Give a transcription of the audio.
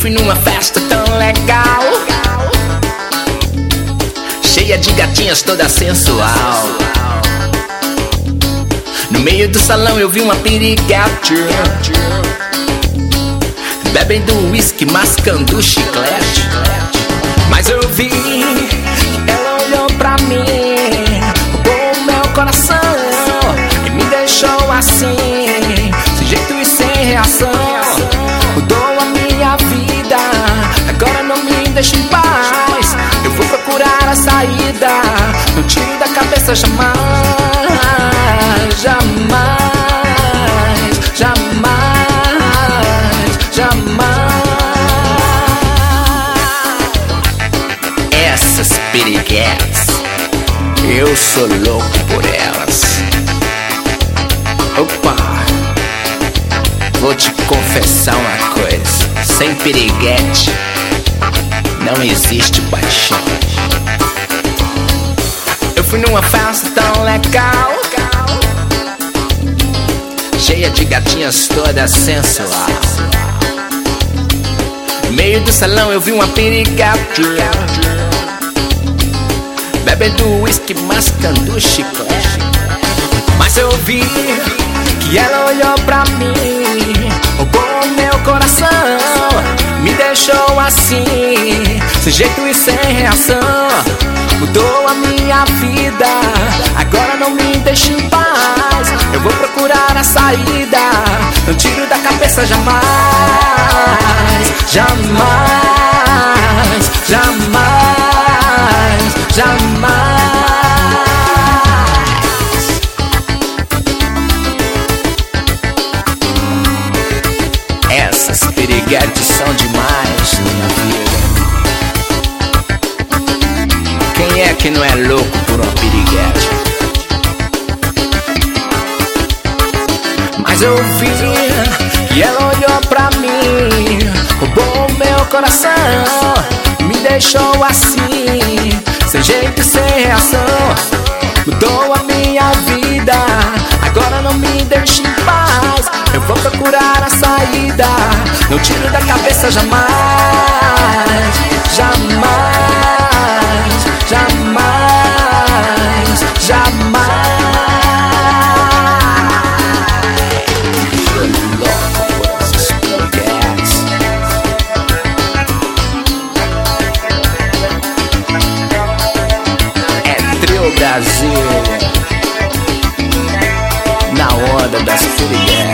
fui numa festa tão legal, cheia de gatinhas, toda sensual. No meio do salão eu vi uma piriguete, bebendo uísque, mascando chiclete. Mas eu vi que ela olhou pra mim, roubou o meu coração e me deixou assim, sem jeito e sem reação. Mudou a minha vida, agora não me deixa em paz. Eu vou procurar a saída, não tiro da cabeça jamais, jamais, jamais, jamais. Essas piriguetes, eu sou louco por elas. Opa, vou te confessar uma coisa: sem piriguete não existe paixão. Eu fui numa festa tão legal, cheia de gatinhas, toda sensual. No meio do salão eu vi uma piriguete, bebendo uísque, mascando chiclete. Mas eu vi que ela olhou pra mim, roubou o meu coração, me deixou assim, sem jeito e sem reação. Mudou a minha vida, agora não me deixa em paz. Eu vou procurar a saída, não tiro da cabeça jamais, jamais, jamais, jamais. Essas piriguetes são demais, minha vida. Quem é que não é louco por uma piriguete? Mas eu vi que ela olhou pra mim, roubou o meu coração, me deixou assim, sem jeito e sem reação. Mudou a minha vida, agora não me deixa em paz. Eu vou procurar a saída, não tiro da cabeça jamais, jamais, jamais, jamais. É Trio Brasil, na onda das piriguetes.